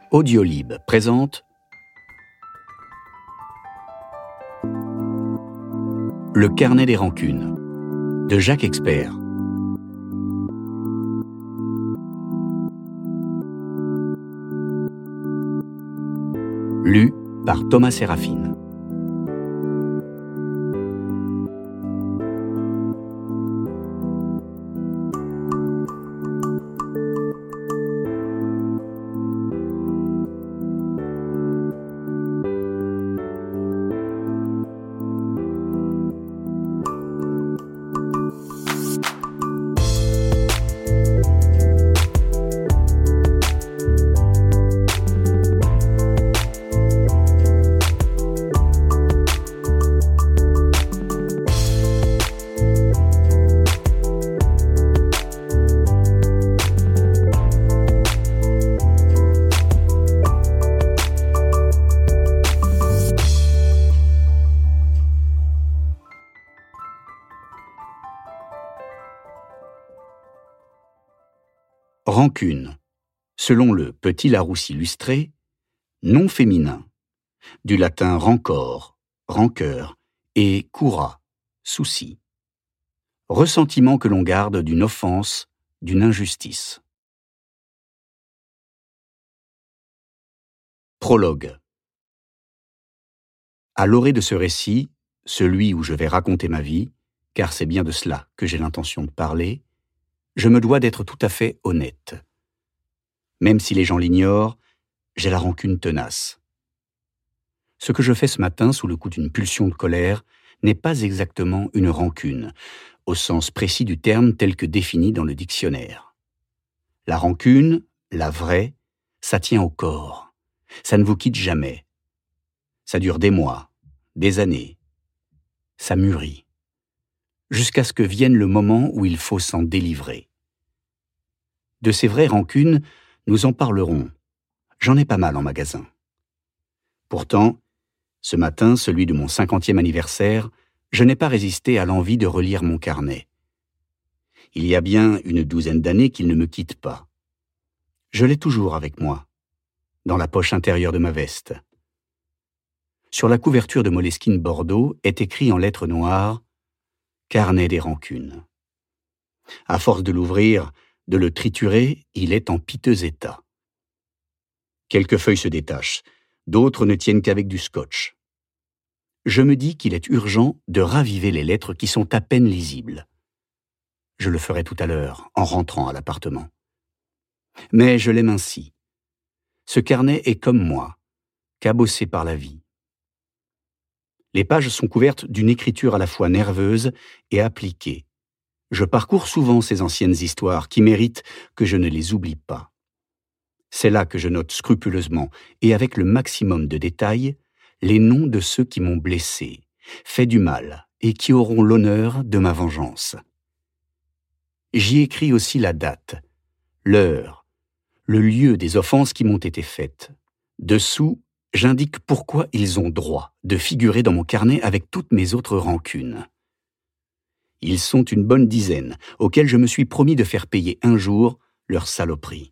Audiolib présente Le carnet des rancunes de Jacques Expert. Lu par Thomas Sérafine. Rancune, selon le Petit Larousse illustré, nom féminin, du latin rancor, rancœur, et cura, souci. Ressentiment que l'on garde d'une offense, d'une injustice. Prologue. À l'orée de ce récit, celui où je vais raconter ma vie, car c'est bien de cela que j'ai l'intention de parler, je me dois d'être tout à fait honnête. Même si les gens l'ignorent, j'ai la rancune tenace. Ce que je fais ce matin sous le coup d'une pulsion de colère n'est pas exactement une rancune, au sens précis du terme tel que défini dans le dictionnaire. La rancune, la vraie, ça tient au corps. Ça ne vous quitte jamais. Ça dure des mois, des années. Ça mûrit. Jusqu'à ce que vienne le moment où il faut s'en délivrer. De ces vraies rancunes, nous en parlerons. J'en ai pas mal en magasin. Pourtant, ce matin, celui de mon 50e anniversaire, je n'ai pas résisté à l'envie de relire mon carnet. Il y a bien une douzaine d'années qu'il ne me quitte pas. Je l'ai toujours avec moi, dans la poche intérieure de ma veste. Sur la couverture de Moleskine Bordeaux est écrit en lettres noires « Carnet des rancunes ». À force de l'ouvrir, de le triturer, il est en piteux état. Quelques feuilles se détachent, d'autres ne tiennent qu'avec du scotch. Je me dis qu'il est urgent de raviver les lettres qui sont à peine lisibles. Je le ferai tout à l'heure, en rentrant à l'appartement. Mais je l'aime ainsi. Ce carnet est comme moi, cabossé par la vie. Les pages sont couvertes d'une écriture à la fois nerveuse et appliquée. Je parcours souvent ces anciennes histoires qui méritent que je ne les oublie pas. C'est là que je note scrupuleusement et avec le maximum de détails les noms de ceux qui m'ont blessé, fait du mal et qui auront l'honneur de ma vengeance. J'y écris aussi la date, l'heure, le lieu des offenses qui m'ont été faites. Dessous, j'indique pourquoi ils ont droit de figurer dans mon carnet avec toutes mes autres rancunes. Ils sont une bonne dizaine, auxquels je me suis promis de faire payer un jour leur saloperie.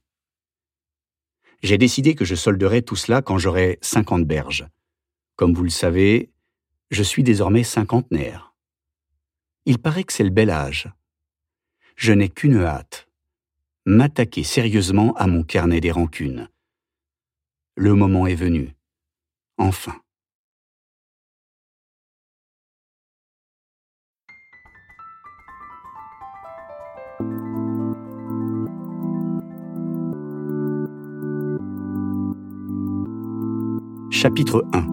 J'ai décidé que je solderais tout cela quand j'aurai 50 berges. Comme vous le savez, je suis désormais cinquantenaire. Il paraît que c'est le bel âge. Je n'ai qu'une hâte, m'attaquer sérieusement à mon carnet des rancunes. Le moment est venu. Enfin. Chapitre 1.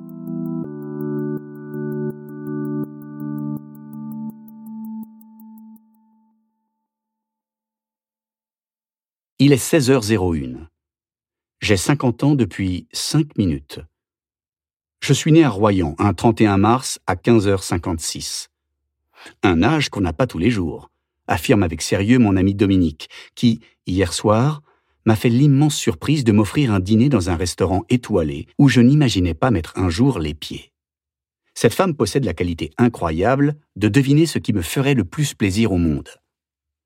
Il est 16h01. J'ai 50 ans depuis 5 minutes. Je suis né à Royan, un 31 mars à 15h56. Un âge qu'on n'a pas tous les jours, affirme avec sérieux mon ami Dominique, qui, hier soir, m'a fait l'immense surprise de m'offrir un dîner dans un restaurant étoilé où je n'imaginais pas mettre un jour les pieds. Cette femme possède la qualité incroyable de deviner ce qui me ferait le plus plaisir au monde.